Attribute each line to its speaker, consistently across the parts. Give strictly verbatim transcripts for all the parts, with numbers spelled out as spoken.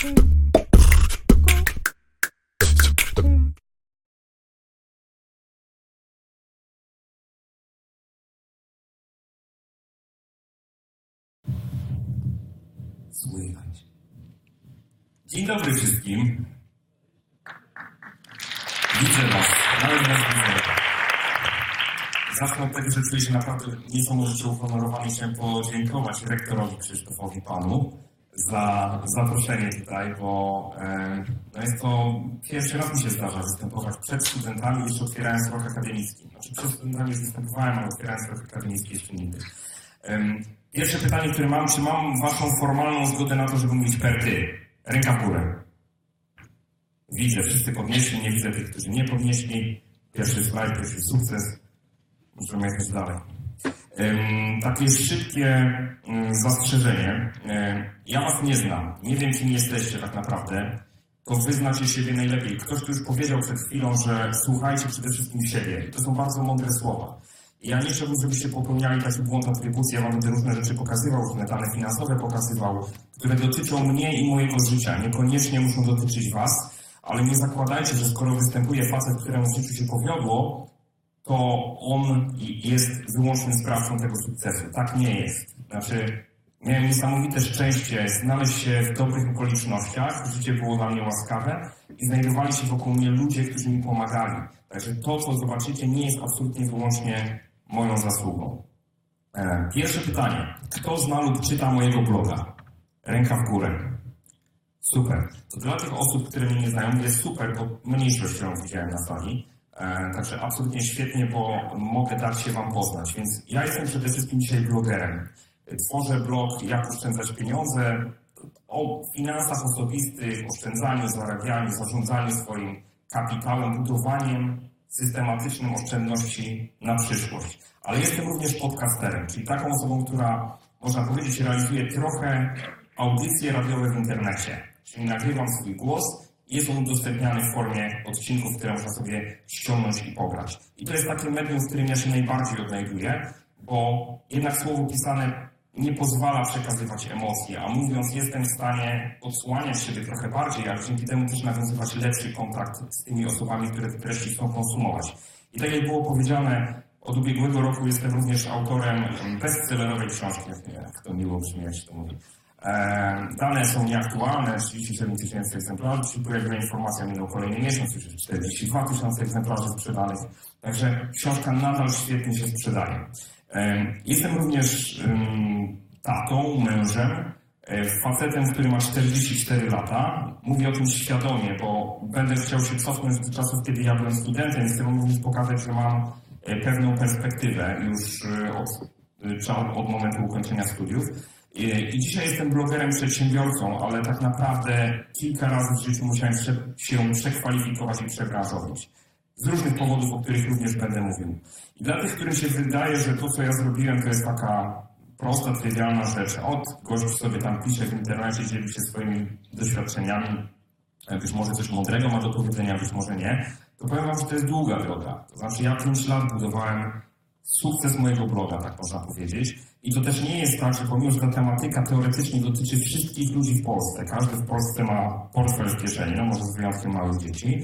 Speaker 1: Słychać. Dzień dobry wszystkim. Widzę was. Nawet was widzę. Zacznę od tego, że czuję się naprawdę niesamowicie uhonorowany i chciałem podziękować rektorowi Krzysztofowi Panu za zaproszenie tutaj, bo e, no jest to pierwszy raz mi się zdarza występować przed studentami, jeszcze otwierając rok akademicki. Znaczy przed studentami już występowałem, ale otwierając rok akademicki jeszcze nigdy. E, pierwsze pytanie, które mam, czy mam waszą formalną zgodę na to, żeby mówić per ty? Ręka w górę. Widzę, wszyscy podnieśli, nie widzę tych, którzy nie podnieśli. Pierwszy slajd, pierwszy sukces. Możemy jechać dalej. Um, takie szybkie um, zastrzeżenie. Um, ja was nie znam. Nie wiem, kim jesteście tak naprawdę. To wy znacie siebie najlepiej. Ktoś tu już powiedział przed chwilą, że słuchajcie przede wszystkim siebie. I to są bardzo mądre słowa. Ja nie chciałbym, żebyście popełniali taki błąd atrybucji. Ja wam będę różne rzeczy pokazywał, różne dane finansowe pokazywał, które dotyczą mnie i mojego życia. Niekoniecznie muszą dotyczyć was, ale nie zakładajcie, że skoro występuje facet, któremu w życiu się powiodło, to on jest wyłącznym sprawcą tego sukcesu. Tak nie jest. Znaczy, miałem niesamowite szczęście znaleźć się w dobrych okolicznościach, życie było dla mnie łaskawe i znajdowali się wokół mnie ludzie, którzy mi pomagali. Także to, co zobaczycie, nie jest absolutnie wyłącznie moją zasługą. Pierwsze pytanie. Kto zna lub czyta mojego bloga? Ręka w górę. Super. To dla tych osób, które mnie nie znają, jest super, bo mniejszość ją widziałem na sali. E, także absolutnie świetnie, bo mogę dać się wam poznać. Więc ja jestem przede wszystkim dzisiaj blogerem. Tworzę blog Jak oszczędzać pieniądze, o finansach osobistych, oszczędzaniu, zarabianiu, zarządzaniu swoim kapitałem, budowaniem systematycznym oszczędności na przyszłość. Ale jestem również podcasterem, czyli taką osobą, która, można powiedzieć, realizuje trochę audycje radiowe w internecie. Czyli nagrywam swój głos i jest on udostępniany w formie odcinków, które można sobie ściągnąć i pograć. I to jest takie medium, w którym ja się najbardziej odnajduję, bo jednak słowo pisane nie pozwala przekazywać emocji, a mówiąc jestem w stanie odsłaniać siebie trochę bardziej, ale dzięki temu też nawiązywać lepszy kontakt z tymi osobami, które te treści chcą konsumować. I tak jak było powiedziane, od ubiegłego roku jestem również autorem bestsellerowej książki, jak to miło brzmi, jak się to mówi. Dane są nieaktualne, trzydzieści siedem tysięcy egzemplarzy, czyli pojawiła informacja, minął kolejny miesiąc, już czterdzieści dwa tysiące egzemplarzy sprzedanych, także książka nadal świetnie się sprzedaje. Jestem również tatą, mężem, facetem, który ma czterdzieści cztery lata. Mówię o tym świadomie, bo będę chciał się cofnąć do czasów, kiedy ja byłem studentem i chcę wam również pokazać, że mam pewną perspektywę już od, od momentu ukończenia studiów. I dzisiaj jestem blogerem, przedsiębiorcą, ale tak naprawdę kilka razy w życiu musiałem się przekwalifikować i przebranżowić. Z różnych powodów, o których również będę mówił. I dla tych, którym się wydaje, że to, co ja zrobiłem, to jest taka prosta, trywialna rzecz. Od gość sobie tam pisze w internecie, dzieli się swoimi doświadczeniami, być może coś mądrego ma do powiedzenia, być może nie, to powiem wam, że to jest długa droga. To znaczy ja pięć lat budowałem sukces mojego bloga, tak można powiedzieć. I to też nie jest tak, że pomimo, że ta tematyka teoretycznie dotyczy wszystkich ludzi w Polsce, każdy w Polsce ma portfel w kieszeni, no może z wyjątkiem małych dzieci,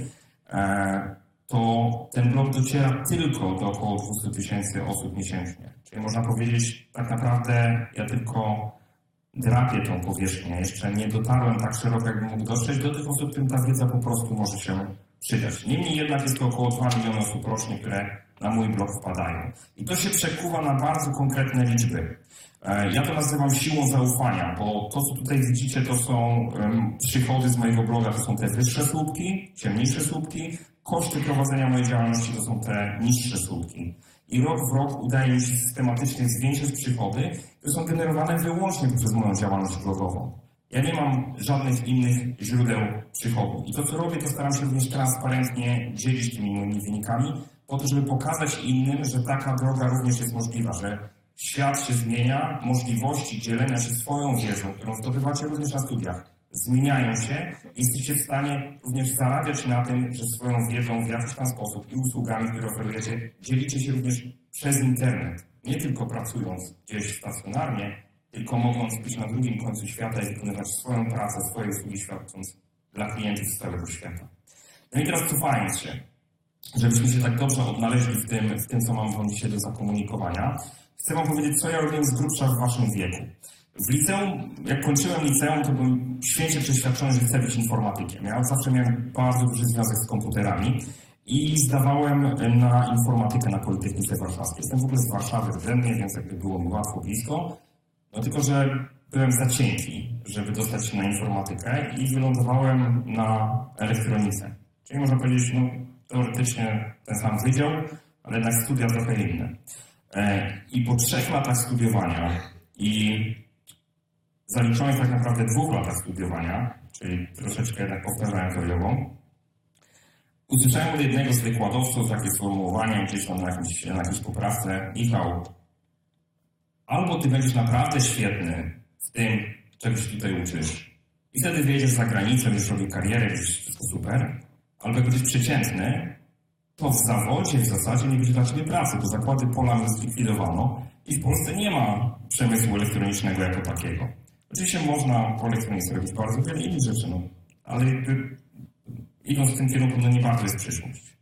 Speaker 1: to ten blog dociera tylko do około dwieście tysięcy osób miesięcznie. Czyli można powiedzieć, tak naprawdę ja tylko drapię tą powierzchnię. Jeszcze nie dotarłem tak szeroko, jakbym mógł dotrzeć do tych osób, którym ta wiedza po prostu może się przydać. Niemniej jednak jest to około dwa miliony osób rocznie, które na mój blog wpadają. I to się przekuwa na bardzo konkretne liczby. Ja to nazywam siłą zaufania, bo to, co tutaj widzicie, to są um, przychody z mojego bloga, to są te wyższe słupki, ciemniejsze słupki, koszty prowadzenia mojej działalności to są te niższe słupki. I rok w rok udaje mi się systematycznie zwiększać przychody, które są generowane wyłącznie przez moją działalność blogową. Ja nie mam żadnych innych źródeł przychodu. I to, co robię, to staram się również transparentnie dzielić tymi moimi wynikami, po to, żeby pokazać innym, że taka droga również jest możliwa, że świat się zmienia, możliwości dzielenia się swoją wiedzą, którą zdobywacie również na studiach, zmieniają się i jesteście w stanie również zarabiać na tym, że swoją wiedzą w jakiś tam sposób i usługami, które oferujecie, dzielicie się również przez internet. Nie tylko pracując gdzieś stacjonarnie, tylko mogąc być na drugim końcu świata i wykonywać swoją pracę, swoje usługi świadcząc dla klientów z całego świata. No i teraz cofając się, żebyśmy się tak dobrze odnaleźli w tym, w tym co mam wam dzisiaj do zakomunikowania, chcę wam powiedzieć, co ja robiłem z grubsza w waszym wieku. W liceum, jak kończyłem liceum, to byłem święcie przeświadczony, że chcę być informatykiem. Ja zawsze miałem bardzo duży związek z komputerami i zdawałem na informatykę na Politechnice Warszawskiej. Jestem w ogóle z Warszawy rdzennie, więc jakby było mi łatwo, blisko. No tylko, że byłem za cienki, żeby dostać się na informatykę i wylądowałem na elektronice. Czyli można powiedzieć, no teoretycznie ten sam wydział, ale jednak studia trochę inne. I po trzech latach studiowania i zaliczonych tak naprawdę dwóch latach studiowania, czyli troszeczkę jednak powtarzałem teoriową, usłyszałem od jednego z wykładowców takie sformułowanie gdzieś tam na, jakimś, na jakiejś poprawce: Michał, albo ty będziesz naprawdę świetny w tym, czego się tutaj uczysz i wtedy wyjedziesz za granicę, będziesz robił karierę, będzie wszystko super, albo jak będziesz przeciętny, to w zawodzie w zasadzie nie będzie dla ciebie pracy, bo zakłady Polan zlikwidowano i w Polsce nie ma przemysłu elektronicznego jako takiego. Oczywiście można po elektronice robić bardzo wiele innych rzeczy, no, ale jakby idąc w tym kierunku, no nie bardzo jest przyszłość.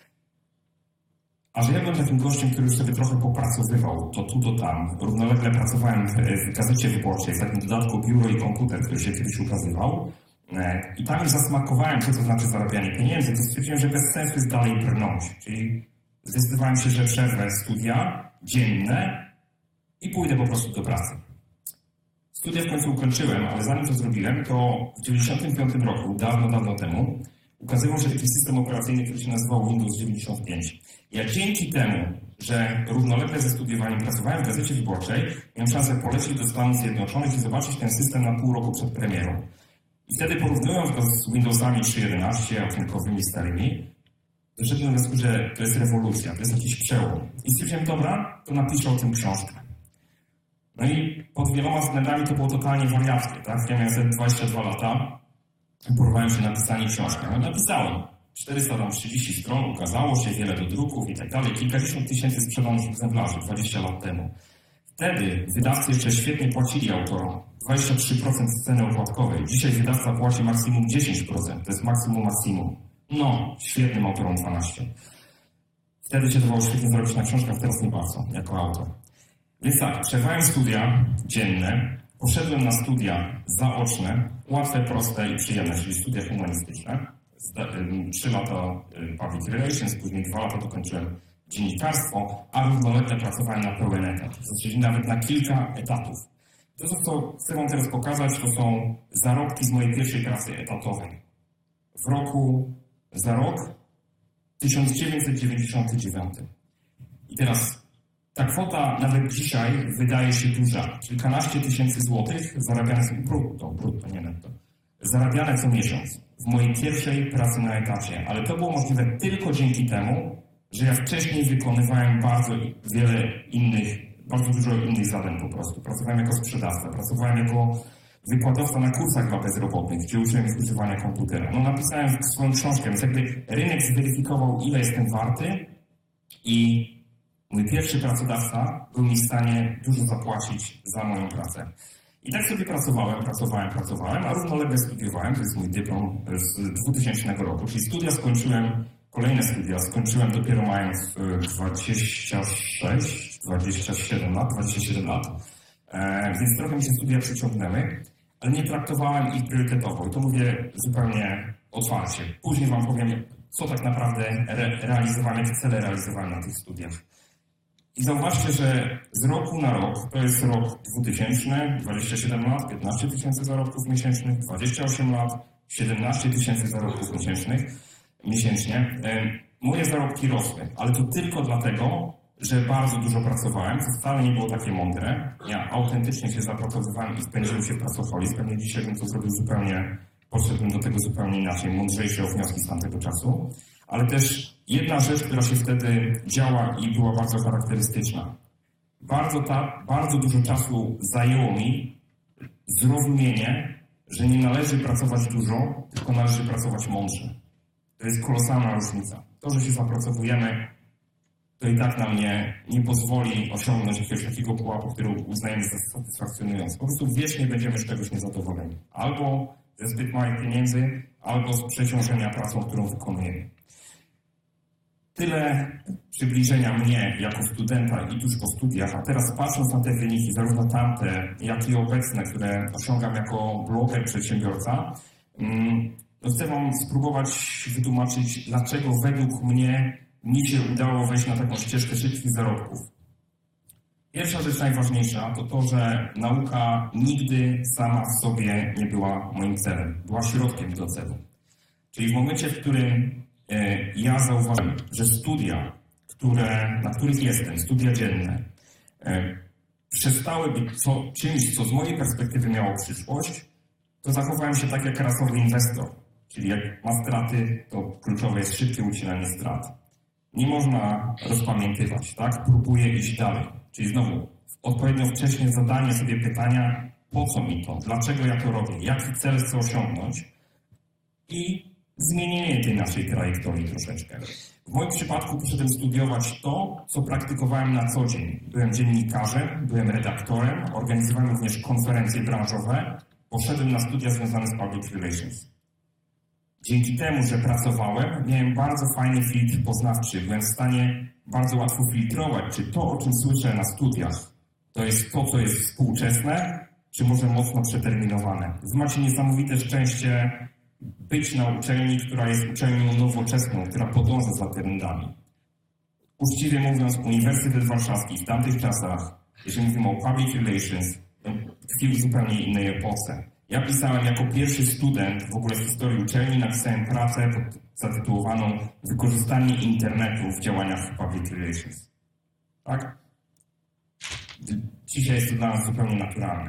Speaker 1: A że ja byłem takim gościem, który już sobie trochę popracowywał, to tu, to tam. Równolegle pracowałem w, w gazecie wyborczej, w takim dodatku biuro i komputer, który się kiedyś ukazywał. I tam już zasmakowałem, co to znaczy zarabianie pieniędzy, to stwierdziłem, że bez sensu jest dalej brnąć. Czyli zdecydowałem się, że przerwę studia dzienne i pójdę po prostu do pracy. Studia w końcu ukończyłem, ale zanim to zrobiłem, to w dziewięćdziesiątym piątym roku, dawno, dawno temu, ukazywał się taki system operacyjny, który się nazywał Windows dziewięćdziesiąt pięć. Ja dzięki temu, że równolegle ze studiowaniem pracowałem w gazecie wyborczej, miałem szansę polecieć do Stanów Zjednoczonych i zobaczyć ten system na pół roku przed premierą. I wtedy porównując go z Windowsami trzysta jedenaście, okienkowym starymi, doszedłem do wniosku, że to jest rewolucja, to jest jakiś przełom. I stwierdziłem, dobra, to napiszę o tym książkę. No i pod wieloma względami to było totalnie wariackie, tak? Ja miałem dwadzieścia dwa lata, porwałem się na pisanie książki. No napisałem. czterysta trzydzieści stron, ukazało się, wiele do druków i tak dalej. Kilkadziesiąt tysięcy sprzedanych egzemplarzy dwadzieścia lat temu. Wtedy wydawcy jeszcze świetnie płacili autorom. dwadzieścia trzy procent ceny opłatkowej. Dzisiaj wydawca płaci maksimum dziesięć procent. To jest maksimum maksimum. No, świetnym autorom dwanaście procent. Wtedy się dawało świetnie zarobić na książkach, teraz nie bardzo, jako autor. Więc tak, przerwałem studia dzienne, poszedłem na studia zaoczne, łatwe, proste i przyjemne, czyli studia humanistyczne. Trzy lata Public Relations, później dwa lata dokończyłem dziennikarstwo, a równolegle pracowałem na pełen etat, w zasadzie nawet na kilka etatów. To, co chcę wam teraz pokazać, to są zarobki z mojej pierwszej pracy etatowej. W roku, za rok tysiąc dziewięćset dziewięćdziesiąty dziewiąty. I teraz ta kwota nawet dzisiaj wydaje się duża. Kilkanaście tysięcy złotych zarabiane brutto, brutto, nie netto. Zarabiane co miesiąc w mojej pierwszej pracy na etacie. Ale to było możliwe tylko dzięki temu, że ja wcześniej wykonywałem bardzo wiele innych, bardzo dużo innych zadań po prostu. Pracowałem jako sprzedawca, pracowałem jako wykładowca na kursach dla bezrobotnych, gdzie uczyłem ich używania komputera. No napisałem swoją książkę, więc jakby rynek zweryfikował, ile jestem warty i mój pierwszy pracodawca był mi w stanie dużo zapłacić za moją pracę. I tak sobie pracowałem, pracowałem, pracowałem, a równolegle studiowałem, to jest mój dyplom z dwutysięcznego roku, czyli studia skończyłem, kolejne studia skończyłem dopiero mając dwadzieścia sześć, dwadzieścia siedem lat, dwadzieścia siedem lat, e, więc trochę mi się studia przyciągnęły, ale nie traktowałem ich priorytetowo i to mówię zupełnie otwarcie. Później wam powiem, co tak naprawdę re realizowałem, jakie cele realizowałem na tych studiach. I zauważcie, że z roku na rok, to jest rok dwutysięczny, dwadzieścia siedem lat, piętnaście tysięcy zarobków miesięcznych, dwadzieścia osiem lat, siedemnaście tysięcy zarobków miesięcznych, miesięcznie. Moje zarobki rosły, ale to tylko dlatego, że bardzo dużo pracowałem, co wcale nie było takie mądre. Ja autentycznie się zapracowywałem i spędziłem się w pracoholizm. Pewnie dzisiaj bym to zrobił zupełnie, podszedłbym do tego zupełnie inaczej, mądrzejsze o wnioski z tamtego czasu. Ale też jedna rzecz, która się wtedy działa i była bardzo charakterystyczna. Bardzo, ta, bardzo dużo czasu zajęło mi zrozumienie, że nie należy pracować dużo, tylko należy pracować mądrze. To jest kolosalna różnica. To, że się zapracowujemy to i tak nam nie, nie pozwoli osiągnąć jakiegoś takiego pułapu, który uznajemy za satysfakcjonujący. Po prostu wiecznie będziemy z czegoś niezadowoleni. Albo ze zbyt małych pieniędzy, albo z przeciążenia pracą, którą wykonujemy. Tyle przybliżenia mnie jako studenta i tuż po studiach, a teraz patrząc na te wyniki, zarówno tamte, jak i obecne, które osiągam jako bloger, przedsiębiorca, to chcę Wam spróbować wytłumaczyć, dlaczego według mnie mi się udało wejść na taką ścieżkę szybkich zarobków. Pierwsza rzecz najważniejsza to to, że nauka nigdy sama w sobie nie była moim celem, była środkiem do celu. Czyli w momencie, w którym e, ja zauważyłem, że studia, które, na których jestem, studia dzienne, e, przestały być co, czymś, co z mojej perspektywy miało przyszłość, to zachowałem się tak jak rasowy inwestor. Czyli jak ma straty, to kluczowe jest szybkie ucinanie strat. Nie można rozpamiętywać, tak? Próbuję iść dalej. Czyli znowu, odpowiednio wcześnie zadanie sobie pytania, po co mi to, dlaczego ja to robię, jaki cel chcę osiągnąć i zmienienie tej naszej trajektorii troszeczkę. W moim przypadku poszedłem studiować to, co praktykowałem na co dzień. Byłem dziennikarzem, byłem redaktorem, organizowałem również konferencje branżowe, poszedłem na studia związane z public relations. Dzięki temu, że pracowałem, miałem bardzo fajny filtr poznawczy. Byłem w stanie bardzo łatwo filtrować, czy to, o czym słyszę na studiach, to jest to, co jest współczesne, czy może mocno przeterminowane. Wy macie niesamowite szczęście być na uczelni, która jest uczelnią nowoczesną, która podąża za trendami. Uczciwie mówiąc, Uniwersytet Warszawski w tamtych czasach, jeżeli mówimy o public relations, tkwił w zupełnie innej epoce. Ja pisałem jako pierwszy student w ogóle w historii uczelni, napisałem pracę zatytułowaną Wykorzystanie internetu w działaniach public relations. Tak? Dzisiaj jest to dla nas zupełnie naturalne.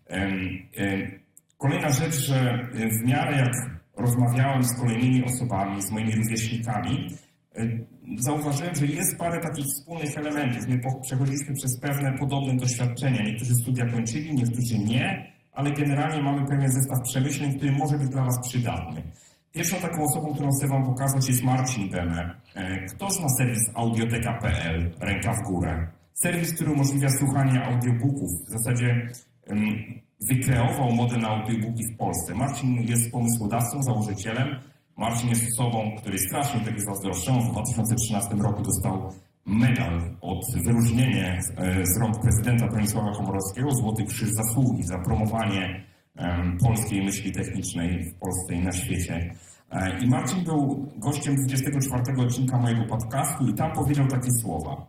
Speaker 1: Kolejna rzecz, że w miarę jak rozmawiałem z kolejnymi osobami, z moimi rówieśnikami, zauważyłem, że jest parę takich wspólnych elementów. My przechodziliśmy przez pewne podobne doświadczenia. Niektórzy studia kończyli, niektórzy nie, ale generalnie mamy pewien zestaw przemyśleń, który może być dla Was przydatny. Pierwszą taką osobą, którą chcę Wam pokazać, jest Marcin Beme. Kto zna serwis audioteka kropka pe el? Ręka w górę. Serwis, który umożliwia słuchanie audiobooków. W zasadzie um, wykreował modę na audiobooki w Polsce. Marcin jest pomysłodawcą, założycielem. Marcin jest osobą, której strasznie tego zazdroszczą. W dwa tysiące trzynastym roku dostał medal od wyróżnienie z, z rąk prezydenta Bronisława Komorowskiego, Złoty Krzyż Zasługi za promowanie um, polskiej myśli technicznej w Polsce i na świecie. E, I Marcin był gościem dwudziestego czwartego odcinka mojego podcastu i tam powiedział takie słowa,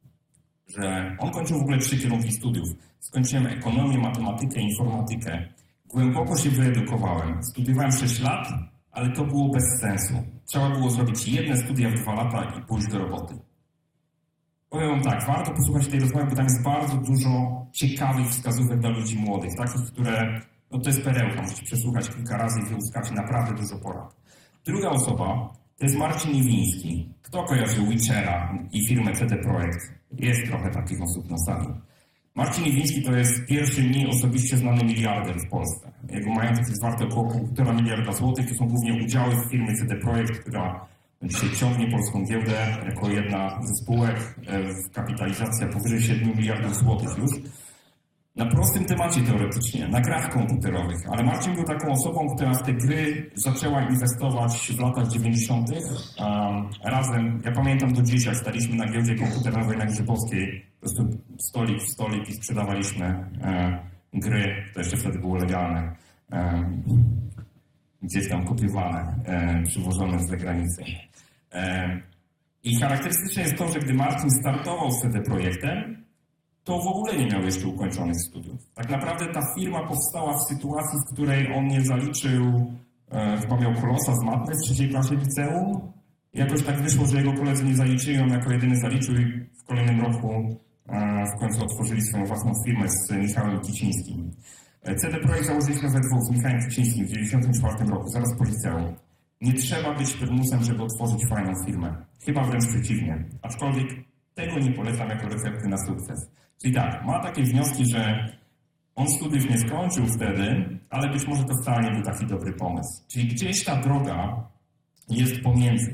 Speaker 1: że on kończył w ogóle trzy kierunki studiów. Skończyłem ekonomię, matematykę, informatykę. Głęboko się wyedukowałem. Studiowałem sześć lat, ale to było bez sensu. Trzeba było zrobić jedne studia w dwa lata i pójść do roboty. Powiem Wam tak, warto posłuchać tej rozmowy, bo tam jest bardzo dużo ciekawych wskazówek dla ludzi młodych, takich, które, no to jest perełka, możecie przesłuchać kilka razy i wyłuskacie naprawdę dużo porad. Druga osoba to jest Marcin Iwiński. Kto kojarzy Witchera i firmę C D Projekt? Jest trochę takich osób na sali. Marcin Iwiński to jest pierwszy mi osobiście znany miliarder w Polsce. Jego majątek jest warty około półtora miliarda złotych. To są głównie udziały w firmie C D Projekt, która dzisiaj ciągnie polską giełdę jako jedna ze spółek w kapitalizacja powyżej siedmiu miliardów złotych już. Na prostym temacie teoretycznie, na grach komputerowych, ale Marcin był taką osobą, która w te gry zaczęła inwestować w latach dziewięćdziesiątych. Um, razem, ja pamiętam do dzisiaj, staliśmy na giełdzie komputerowej na Grzybowskiej, po prostu stolik w stolik i sprzedawaliśmy e, gry, to jeszcze wtedy było legalne, e, gdzieś tam kopiowane, e, przywożone z zagranicy. E, I charakterystyczne jest to, że gdy Marcin startował z C D Projektem, to w ogóle nie miał jeszcze ukończonych studiów. Tak naprawdę ta firma powstała w sytuacji, w której on nie zaliczył, e, chyba miał kolosa z matmy w trzeciej klasie liceum. I jakoś tak wyszło, że jego koledzy nie zaliczyli, on jako jedyny zaliczył i w kolejnym roku e, w końcu otworzyli swoją własną firmę z Michałem Kicińskim. C D Projekt założyliśmy we dwóch z Michałem Kicińskim w dziewięćdziesiątym czwartym roku, zaraz po liceum. Nie trzeba być prymusem, żeby otworzyć fajną firmę. Chyba wręcz przeciwnie. Aczkolwiek tego nie polecam jako recepty na sukces. Czyli tak, ma takie wnioski, że on studiów nie skończył wtedy, ale być może to wcale nie był taki dobry pomysł. Czyli gdzieś ta droga jest pomiędzy. I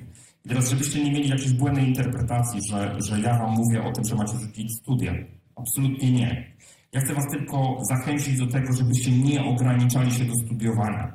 Speaker 1: Teraz, żebyście nie mieli jakiejś błędnej interpretacji, że, że ja wam mówię o tym, że macie rzucić studia. Absolutnie nie. Ja chcę was tylko zachęcić do tego, żebyście nie ograniczali się do studiowania.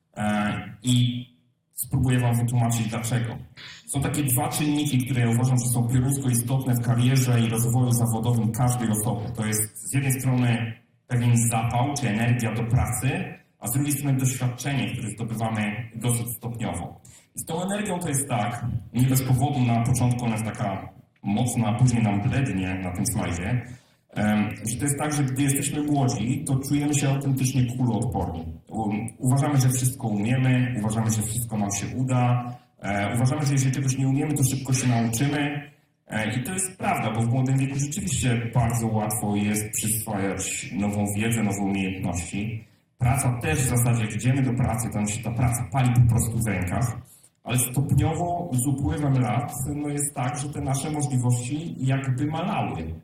Speaker 1: I spróbuję wam wytłumaczyć dlaczego. Są takie dwa czynniki, które ja uważam, że są pioruńsko istotne w karierze i rozwoju zawodowym każdej osoby. To jest z jednej strony pewien zapał, czy energia do pracy, a z drugiej strony doświadczenie, które zdobywamy dosyć stopniowo. I z tą energią to jest tak, nie bez powodu na początku ona jest taka mocna, a później nam blednie na tym slajdzie, że to jest tak, że gdy jesteśmy młodzi, to czujemy się autentycznie kuloodporni. Uważamy, że wszystko umiemy, uważamy, że wszystko nam się uda, uważamy, że jeżeli czegoś nie umiemy, to szybko się nauczymy. I to jest prawda, bo w młodym wieku rzeczywiście bardzo łatwo jest przyswajać nową wiedzę, nowe umiejętności. Praca też w zasadzie, jak idziemy do pracy, to się ta praca pali po prostu w rękach, ale stopniowo z upływem lat no jest tak, że te nasze możliwości jakby malały.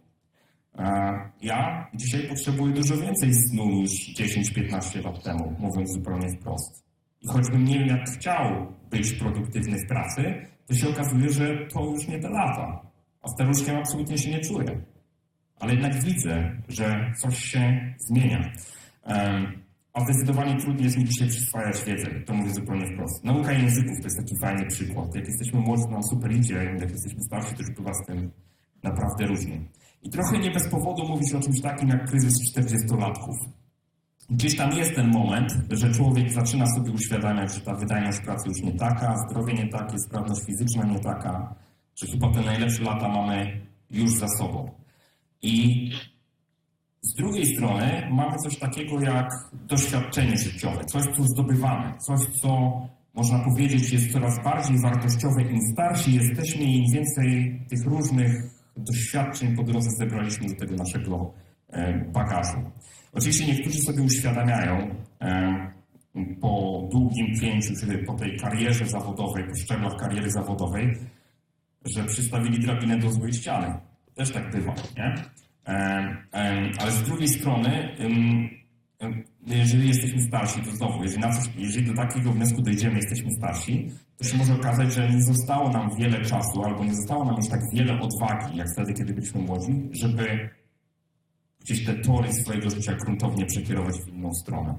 Speaker 1: Ja dzisiaj potrzebuję dużo więcej snu niż dziesięć piętnaście lat temu, mówiąc zupełnie wprost. I choćbym nie wiem, jak chciał być produktywny w pracy, to się okazuje, że to już nie te lata. A staruszkiem absolutnie się nie czuję. Ale jednak widzę, że coś się zmienia. A zdecydowanie trudniej jest mi dzisiaj przyswajać wiedzę. To mówię zupełnie wprost. Nauka języków to jest taki fajny przykład. Jak jesteśmy młodzi, to nam super idzie, jak jesteśmy starsi, to już bywa z tym naprawdę różnie. I trochę nie bez powodu mówić o czymś takim jak kryzys czterdziestolatków. Gdzieś tam jest ten moment, że człowiek zaczyna sobie uświadamiać, że ta wydajność pracy już nie taka, zdrowie nie takie, sprawność fizyczna nie taka, że chyba te najlepsze lata mamy już za sobą. I z drugiej strony mamy coś takiego jak doświadczenie życiowe, coś, co zdobywamy, coś, co można powiedzieć jest coraz bardziej wartościowe. Im starsi jesteśmy, im więcej tych różnych doświadczeń po drodze zebraliśmy do tego naszego bagażu. Oczywiście niektórzy sobie uświadamiają po długim pięciu, czy po tej karierze zawodowej, po szczeblach kariery zawodowej, że przystawili drabinę do złej ściany. Też tak bywa, nie? Ale z drugiej strony, jeżeli jesteśmy starsi, to znowu, jeżeli, na coś, jeżeli do takiego wniosku dojdziemy, jesteśmy starsi, to się może okazać, że nie zostało nam wiele czasu, albo nie zostało nam już tak wiele odwagi, jak wtedy, kiedy byliśmy młodzi, żeby gdzieś te tory swojego życia gruntownie przekierować w inną stronę.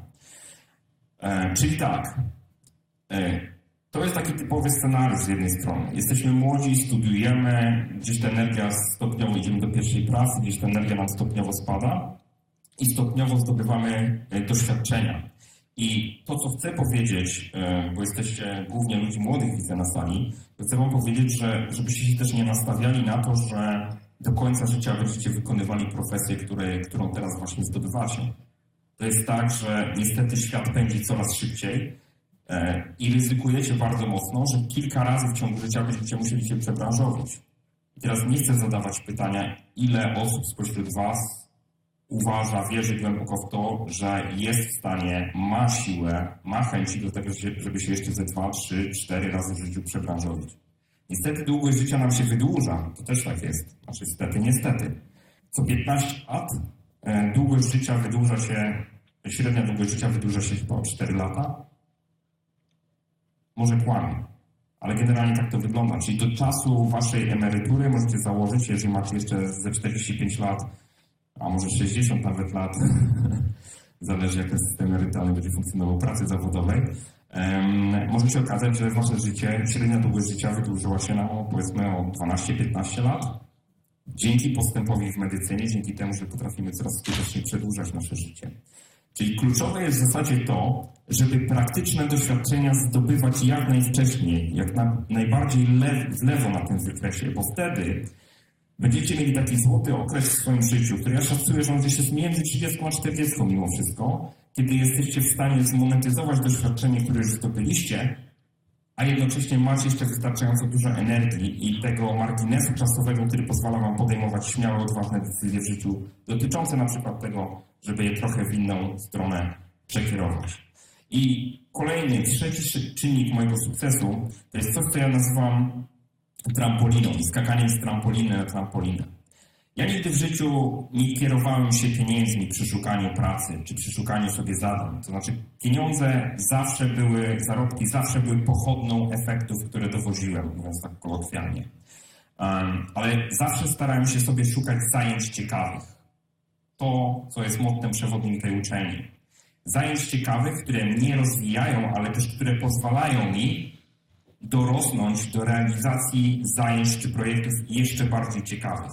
Speaker 1: E, czyli tak, e, to jest taki typowy scenariusz z jednej strony. Jesteśmy młodzi, studiujemy, gdzieś ta energia stopniowo idziemy do pierwszej pracy, gdzieś ta energia nam stopniowo spada i stopniowo zdobywamy doświadczenia. I to, co chcę powiedzieć, bo jesteście głównie ludzi młodych, widzę na sali, to chcę wam powiedzieć, że żebyście się też nie nastawiali na to, że do końca życia będziecie wykonywali profesję, której, którą teraz właśnie zdobywacie. To jest tak, że niestety świat pędzi coraz szybciej i ryzykujecie bardzo mocno, że kilka razy w ciągu życia będziecie musieli się przebranżowić. I teraz nie chcę zadawać pytania, ile osób spośród was uważa, wierzy głęboko w to, że jest w stanie, ma siłę, ma chęci do tego, żeby się jeszcze ze dwa, trzy, cztery razy w życiu przebranżowić. Niestety długość życia nam się wydłuża, to też tak jest. Znaczy niestety, niestety. Co piętnaście lat długość życia wydłuża się, średnia długość życia wydłuża się chyba o cztery lata. Może kłamie, ale generalnie tak to wygląda. Czyli do czasu waszej emerytury możecie założyć, jeżeli macie jeszcze ze czterdzieści pięć lat, a może sześćdziesiąt nawet lat, zależy jak ten system emerytalny będzie funkcjonował, pracy zawodowej, um, może się okazać, że wasze życie, średnia długość życia wydłużyła się na powiedzmy o dwanaście piętnaście lat. Dzięki postępowi w medycynie, dzięki temu, że potrafimy coraz skuteczniej przedłużać nasze życie. Czyli kluczowe jest w zasadzie to, żeby praktyczne doświadczenia zdobywać jak najwcześniej, jak na, najbardziej lew, w lewo na tym wykresie, bo wtedy będziecie mieli taki złoty okres w swoim życiu, który ja szacuję, że on gdzieś jest między trzydziestką a czterdziestką mimo wszystko, kiedy jesteście w stanie zmonetyzować doświadczenie, które już zdobyliście, a jednocześnie macie jeszcze wystarczająco dużo energii i tego marginesu czasowego, który pozwala wam podejmować śmiałe, odważne decyzje w życiu, dotyczące na przykład tego, żeby je trochę w inną stronę przekierować. I kolejny, trzeci czynnik mojego sukcesu to jest coś, co ja nazywam trampoliną i skakaniem z trampoliny na trampolinę. Ja nigdy w życiu nie kierowałem się pieniędzmi przy szukaniu pracy, czy przy szukaniu sobie zadań. To znaczy pieniądze zawsze były, zarobki zawsze były pochodną efektów, które dowoziłem, mówiąc tak kolokwialnie. Um, ale zawsze starałem się sobie szukać zajęć ciekawych. To, co jest mottem przewodnim tej uczelni. Zajęć ciekawych, które mnie rozwijają, ale też które pozwalają mi dorosnąć do realizacji zajęć czy projektów jeszcze bardziej ciekawych.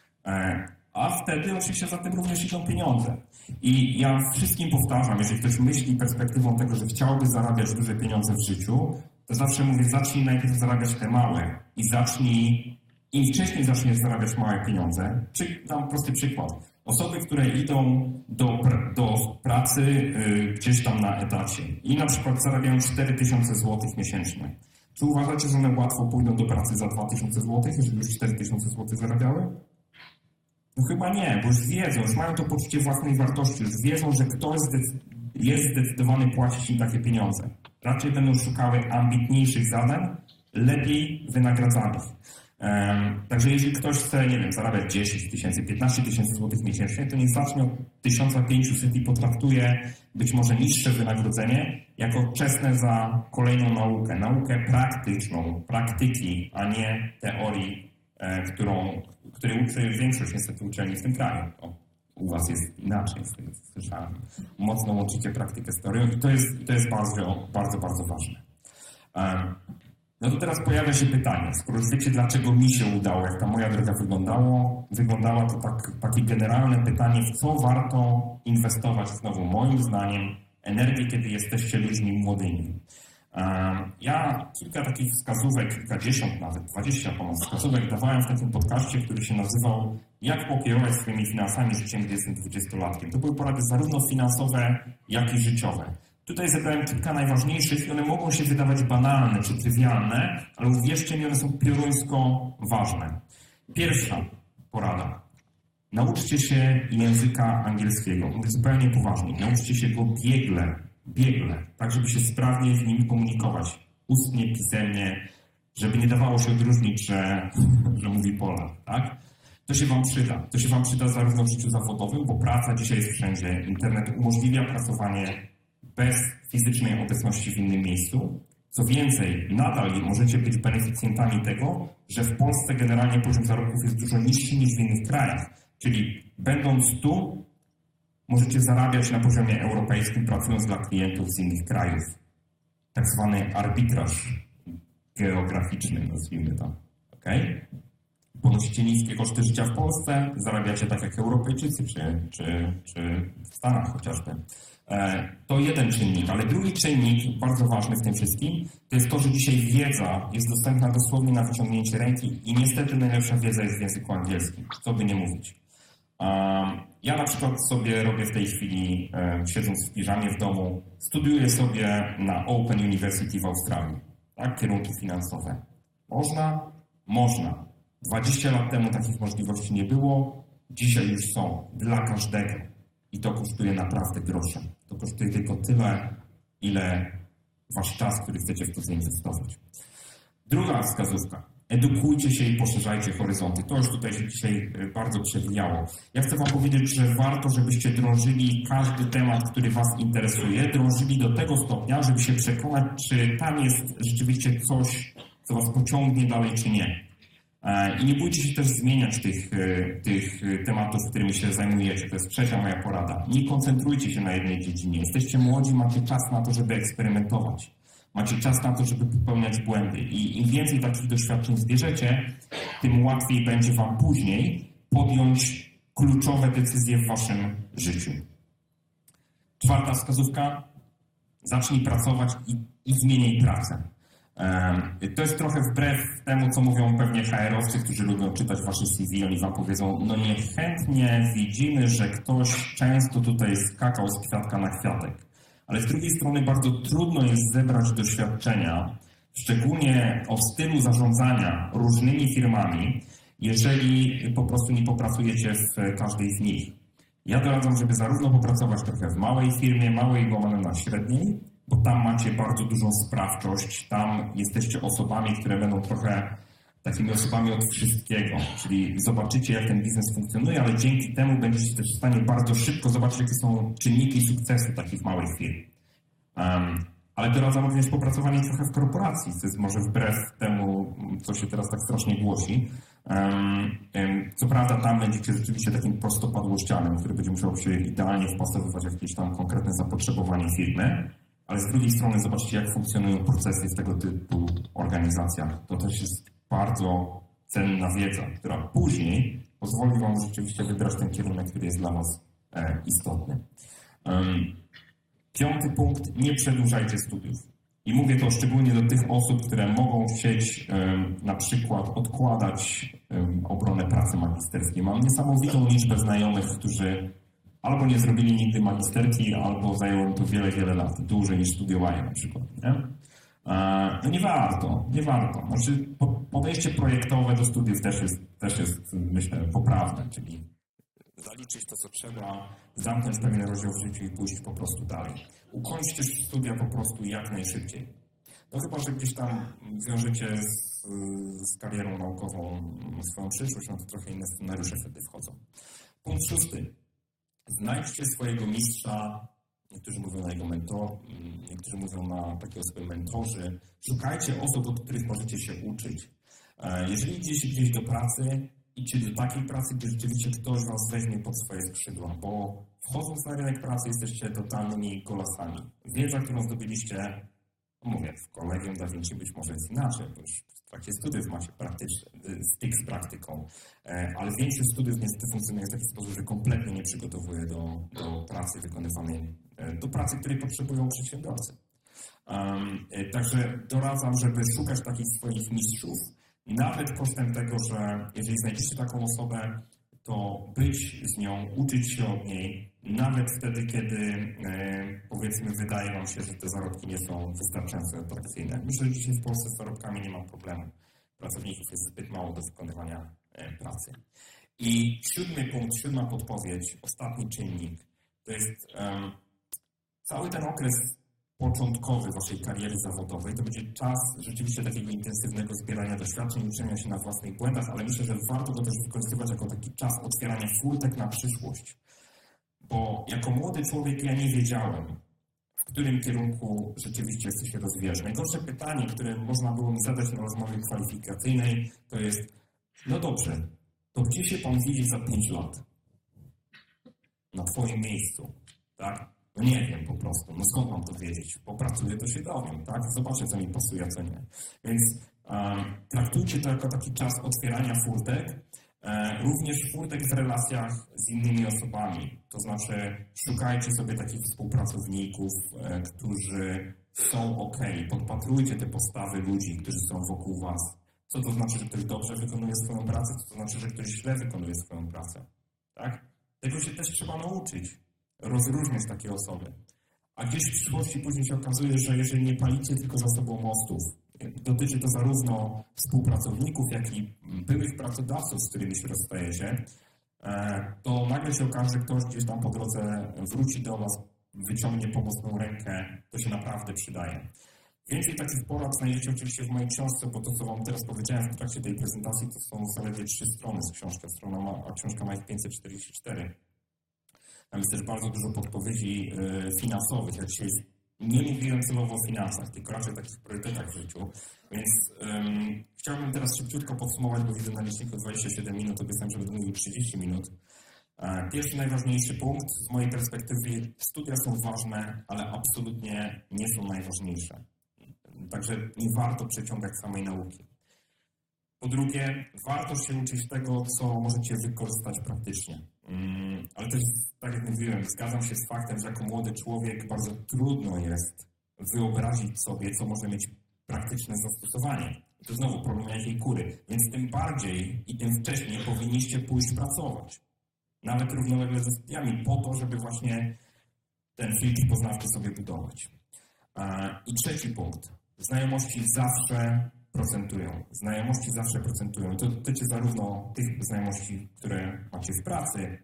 Speaker 1: A wtedy oczywiście za tym również idą pieniądze. I ja wszystkim powtarzam, jeżeli ktoś myśli perspektywą tego, że chciałby zarabiać duże pieniądze w życiu, to zawsze mówię, zacznij najpierw zarabiać te małe i zacznij, im wcześniej zaczniesz zarabiać małe pieniądze. Czy, dam prosty przykład. Osoby, które idą do, do pracy y, gdzieś tam na etacie i na przykład zarabiają cztery tysiące złotych miesięcznie. Czy uważacie, że one łatwo pójdą do pracy za dwa tysiące złotych, jeżeli już cztery tysiące złotych zarabiały? No chyba nie, bo już wiedzą, już mają to poczucie własnej wartości, już wiedzą, że ktoś jest zdecydowany płacić im takie pieniądze. Raczej będą szukały ambitniejszych zadań, lepiej wynagradzanych. Um, także jeżeli ktoś chce, nie wiem, zarabiać dziesięć tysięcy, piętnaście tysięcy złotych miesięcznie, to niech zacznie od tysiąc pięćset i potraktuje być może niższe wynagrodzenie jako czesne za kolejną naukę. Naukę praktyczną, praktyki, a nie teorii, e, którą, której uczy większość niestety uczelni w tym kraju. O, u was jest inaczej, z tego co słyszałem. Mocno łączycie praktykę z teorią i to jest, to jest bardzo, bardzo, bardzo ważne. Um, No to teraz pojawia się pytanie, skoro już wiecie, dlaczego mi się udało, jak ta moja droga wyglądało, wyglądała, to tak, takie generalne pytanie, w co warto inwestować, znowu moim zdaniem, energię, kiedy jesteście ludźmi młodymi. Ja kilka takich wskazówek, kilkadziesiąt nawet, dwadzieścia ponad wskazówek dawałem w takim podcaście, który się nazywał Jak pokierować swoimi finansami życiem, gdy jestem dwudziestolatkiem. To były porady zarówno finansowe, jak i życiowe. Tutaj zebrałem kilka najważniejszych i one mogą się wydawać banalne czy trywialne, ale uwierzcie mi, one są pioruńsko ważne. Pierwsza porada. Nauczcie się języka angielskiego. Mówię zupełnie poważnie. Nauczcie się go biegle, biegle, tak żeby się sprawnie w nim komunikować. Ustnie, pisemnie, żeby nie dawało się odróżnić, że, że mówi Polak, tak? To się wam przyda. To się wam przyda zarówno w życiu zawodowym, bo praca dzisiaj jest wszędzie. Internet umożliwia pracowanie bez fizycznej obecności w innym miejscu. Co więcej, nadal możecie być beneficjentami tego, że w Polsce generalnie poziom zarobków jest dużo niższy niż w innych krajach. Czyli będąc tu, możecie zarabiać na poziomie europejskim, pracując dla klientów z innych krajów. Tak zwany arbitraż geograficzny, nazwijmy to. Okay? Ponosicie niskie koszty życia w Polsce, zarabiacie tak jak Europejczycy, czy, czy, czy w Stanach chociażby. To jeden czynnik, ale drugi czynnik, bardzo ważny w tym wszystkim, to jest to, że dzisiaj wiedza jest dostępna dosłownie na wyciągnięcie ręki i niestety najlepsza wiedza jest w języku angielskim, co by nie mówić. Ja na przykład sobie robię w tej chwili, siedząc w piżamie w domu, studiuję sobie na Open University w Australii, tak, kierunki finansowe. Można? Można. dwadzieścia lat temu takich możliwości nie było, dzisiaj już są dla każdego. I to kosztuje naprawdę grosze. To kosztuje tylko tyle, ile wasz czas, który chcecie w to zainwestować. Druga wskazówka. Edukujcie się i poszerzajcie horyzonty. To już tutaj się dzisiaj bardzo przewijało. Ja chcę wam powiedzieć, że warto, żebyście drążyli każdy temat, który was interesuje, drążyli do tego stopnia, żeby się przekonać, czy tam jest rzeczywiście coś, co was pociągnie dalej, czy nie. I nie bójcie się też zmieniać tych, tych tematów, którymi się zajmujecie. To jest trzecia moja porada. Nie koncentrujcie się na jednej dziedzinie. Jesteście młodzi, macie czas na to, żeby eksperymentować. Macie czas na to, żeby popełniać błędy. I im więcej takich doświadczeń zbierzecie, tym łatwiej będzie wam później podjąć kluczowe decyzje w waszym życiu. Czwarta wskazówka. Zacznij pracować i, i zmieniaj pracę. To jest trochę wbrew temu, co mówią pewnie H R-owcy, którzy lubią czytać wasze C V. Oni wam powiedzą, no niechętnie widzimy, że ktoś często tutaj skakał z kwiatka na kwiatek. Ale z drugiej strony bardzo trudno jest zebrać doświadczenia, szczególnie o stylu zarządzania różnymi firmami, jeżeli po prostu nie popracujecie w każdej z nich. Ja doradzam, żeby zarówno popracować trochę w małej firmie, małej łamane na średniej, bo tam macie bardzo dużą sprawczość, tam jesteście osobami, które będą trochę takimi osobami od wszystkiego, czyli zobaczycie, jak ten biznes funkcjonuje, ale dzięki temu będziecie też w stanie bardzo szybko zobaczyć, jakie są czynniki sukcesu takich małych firm. Um, ale doradzam również popracowanie trochę w korporacji, co jest może wbrew temu, co się teraz tak strasznie głosi. Um, um, co prawda tam będziecie rzeczywiście takim prostopadłościanem, który będzie musiał się idealnie wpasowywać w jakieś tam konkretne zapotrzebowanie firmy, ale z drugiej strony zobaczcie, jak funkcjonują procesy w tego typu organizacjach. To też jest bardzo cenna wiedza, która później pozwoli Wam rzeczywiście wybrać ten kierunek, który jest dla Was e, istotny. Um, piąty punkt, nie przedłużajcie studiów. I mówię to szczególnie do tych osób, które mogą chcieć um, na przykład odkładać um, obronę pracy magisterskiej. Mam niesamowitą liczbę znajomych, którzy albo nie zrobili nigdy magisterki, albo zajęło im to wiele, wiele lat, dłużej niż studiowali na przykład. Nie? No nie warto, nie warto. Znaczy podejście projektowe do studiów też jest, też jest, myślę, poprawne, czyli zaliczyć to, co trzeba, zamknąć pewien rozdział w życiu i pójść po prostu dalej. Ukończcie studia po prostu jak najszybciej. No chyba, że gdzieś tam wiążecie z, z karierą naukową swoją przyszłość, no to trochę inne scenariusze wtedy wchodzą. Punkt szósty. Znajdźcie swojego mistrza. Niektórzy mówią na jego mentor, niektórzy mówią na takie osoby mentorzy. Szukajcie osób, od których możecie się uczyć. Jeżeli idziecie gdzieś do pracy, idźcie do takiej pracy, gdzie rzeczywiście ktoś was weźmie pod swoje skrzydła, bo wchodząc na rynek pracy jesteście totalnymi golasami. Wiedza, którą zdobyliście, mówię, w Kolegium Da Vinci być może jest inaczej, bo już w trakcie studiów macie praktyczny styk z praktyką, ale większość studiów niestety funkcjonuje w taki sposób, że kompletnie nie przygotowuje do, do pracy wykonywanej, do pracy, której potrzebują przedsiębiorcy. Um, także doradzam, żeby szukać takich swoich mistrzów, nawet kosztem tego, że jeżeli znajdziecie taką osobę, to być z nią, uczyć się od niej, nawet wtedy, kiedy e, powiedzmy wydaje Wam się, że te zarobki nie są wystarczająco atrakcyjne. Myślę, że dzisiaj w Polsce z zarobkami nie ma problemu. Pracowników jest zbyt mało do wykonywania e, pracy. I siódmy punkt, siódma podpowiedź, ostatni czynnik, to jest um, cały ten okres początkowy waszej kariery zawodowej, to będzie czas rzeczywiście takiego intensywnego zbierania doświadczeń, uczenia się na własnych błędach, ale myślę, że warto go też wykorzystywać jako taki czas otwierania furtek na przyszłość. Bo jako młody człowiek ja nie wiedziałem, w którym kierunku rzeczywiście chcę się rozwijać. Najgorsze pytanie, które można było mi zadać na rozmowie kwalifikacyjnej, to jest, no dobrze, to gdzie się pan widzi za pięć lat? Na twoim miejscu, tak? No nie wiem po prostu, no skąd mam to wiedzieć? Popracuję, to się dowiem, tak? Zobaczę, co mi pasuje, a co nie. Więc um, traktujcie to jako taki czas otwierania furtek, e, również furtek w relacjach z innymi osobami. To znaczy szukajcie sobie takich współpracowników, e, którzy są ok. Podpatrujcie te postawy ludzi, którzy są wokół was. Co to znaczy, że ktoś dobrze wykonuje swoją pracę? Co to znaczy, że ktoś źle wykonuje swoją pracę? Tak? Tego się też trzeba nauczyć. Rozróżniać takie osoby. A gdzieś w przyszłości później się okazuje, że jeżeli nie palicie tylko za sobą mostów, dotyczy to zarówno współpracowników, jak i byłych pracodawców, z którymi się rozstajecie, to nagle się okaże, że ktoś gdzieś tam po drodze wróci do was, wyciągnie pomocną rękę, to się naprawdę przydaje. Więcej takich porad znajdziecie oczywiście w mojej książce, bo to, co wam teraz powiedziałem w trakcie tej prezentacji, to są zaledwie trzy strony z książki, strona ma, a książka ma ich pięćset czterdzieści cztery. Tam jest też bardzo dużo podpowiedzi y, finansowych. Ja dzisiaj nie mówiłem celowo o finansach, tylko raczej o takich priorytetach w życiu. Więc ym, chciałbym teraz szybciutko podsumować, bo widzę na liczniku dwadzieścia siedem minut, obiecałem, że będę mówił trzydzieści minut. E, pierwszy, najważniejszy punkt z mojej perspektywy, studia są ważne, ale absolutnie nie są najważniejsze. Także nie warto przeciągać samej nauki. Po drugie, warto się uczyć tego, co możecie wykorzystać praktycznie. Um, ale też, tak jak mówiłem, zgadzam się z faktem, że jako młody człowiek bardzo trudno jest wyobrazić sobie, co może mieć praktyczne zastosowanie. I to znowu problem jakiej kury. Więc tym bardziej i tym wcześniej powinniście pójść pracować. Nawet równolegle ze studiami, po to, żeby właśnie ten filtr poznawczy sobie budować. Uh, I trzeci punkt. Znajomości zawsze procentują. Znajomości zawsze procentują. I to dotyczy zarówno tych znajomości, które macie w pracy,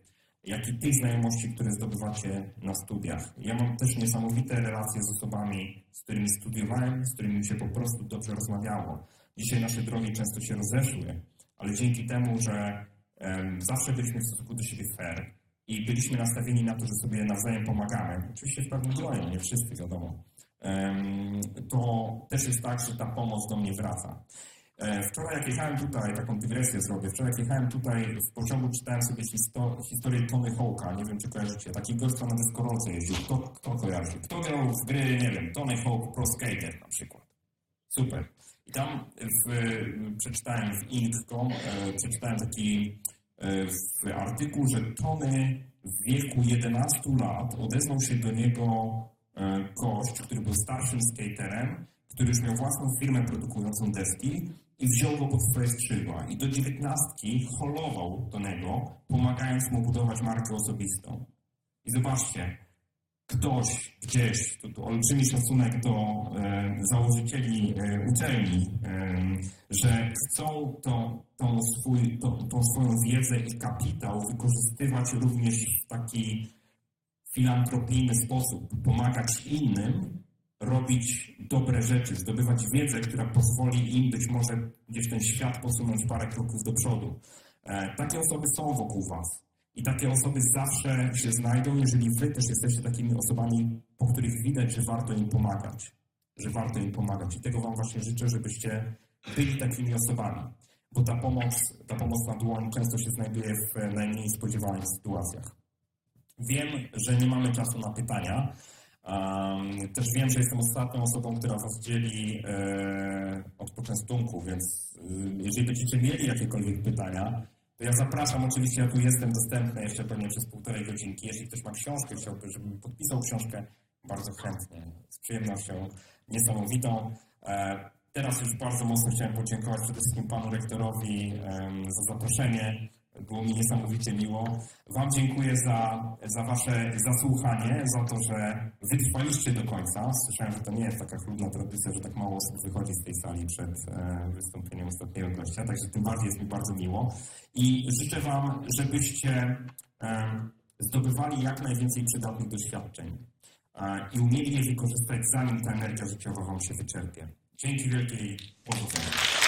Speaker 1: jak i tych znajomości, które zdobywacie na studiach. Ja mam też niesamowite relacje z osobami, z którymi studiowałem, z którymi mi się po prostu dobrze rozmawiało. Dzisiaj nasze drogi często się rozeszły, ale dzięki temu, że um, zawsze byliśmy w stosunku do siebie fair i byliśmy nastawieni na to, że sobie nawzajem pomagamy, oczywiście w pewnym gronie, nie wszyscy, wiadomo, um, to też jest tak, że ta pomoc do mnie wraca. Wczoraj jak jechałem tutaj, taką dygresję zrobię, wczoraj jak jechałem tutaj w pociągu, czytałem sobie histo historię Tony Hawk'a, nie wiem czy kojarzycie, taki gość, co na deskorolce jeździł, kto, kto kojarzy? Kto grał w gry, nie wiem, Tony Hawk Pro Skater na przykład. Super. I tam w, przeczytałem w ink kropka com, e, przeczytałem taki e, w artykuł, że Tony w wieku jedenastu lat odezwał się do niego e, gość, który był starszym skaterem, który już miał własną firmę produkującą deski i wziął go pod swoje skrzydła. I do dziewiętnastki holował Tonego, pomagając mu budować markę osobistą. I zobaczcie, ktoś gdzieś, to, to olbrzymi szacunek do e, założycieli e, uczelni, e, że chcą to, tą, swój, to, tą swoją wiedzę i kapitał wykorzystywać również w taki filantropijny sposób, pomagać innym, robić dobre rzeczy, zdobywać wiedzę, która pozwoli im być może gdzieś ten świat posunąć parę kroków do przodu. E, takie osoby są wokół was i takie osoby zawsze się znajdą, jeżeli wy też jesteście takimi osobami, po których widać, że warto im pomagać, że warto im pomagać. I tego wam właśnie życzę, żebyście byli takimi osobami, bo ta pomoc, ta pomoc na dłoń często się znajduje w najmniej spodziewanych sytuacjach. Wiem, że nie mamy czasu na pytania. Um, też wiem, że jestem ostatnią osobą, która was dzieli e, od poczęstunku, więc e, jeżeli będziecie mieli jakiekolwiek pytania, to ja zapraszam, oczywiście ja tu jestem dostępny jeszcze pewnie przez półtorej godzinki. Jeśli ktoś ma książkę, chciałby, żebym podpisał książkę, bardzo chętnie, z przyjemnością niesamowitą. E, teraz już bardzo mocno chciałem podziękować przede wszystkim panu rektorowi e, za zaproszenie. Było mi niesamowicie miło. Wam dziękuję za, za wasze zasłuchanie, za to, że wytrwaliście do końca. Słyszałem, że to nie jest taka chlubna tradycja, że tak mało osób wychodzi z tej sali przed e, wystąpieniem ostatniego gościa, także tym bardziej jest mi bardzo miło. I życzę wam, żebyście e, zdobywali jak najwięcej przydatnych doświadczeń e, i umieli je wykorzystać, zanim ta energia życiowa wam się wyczerpie. Dzięki wielkie i powodzenia.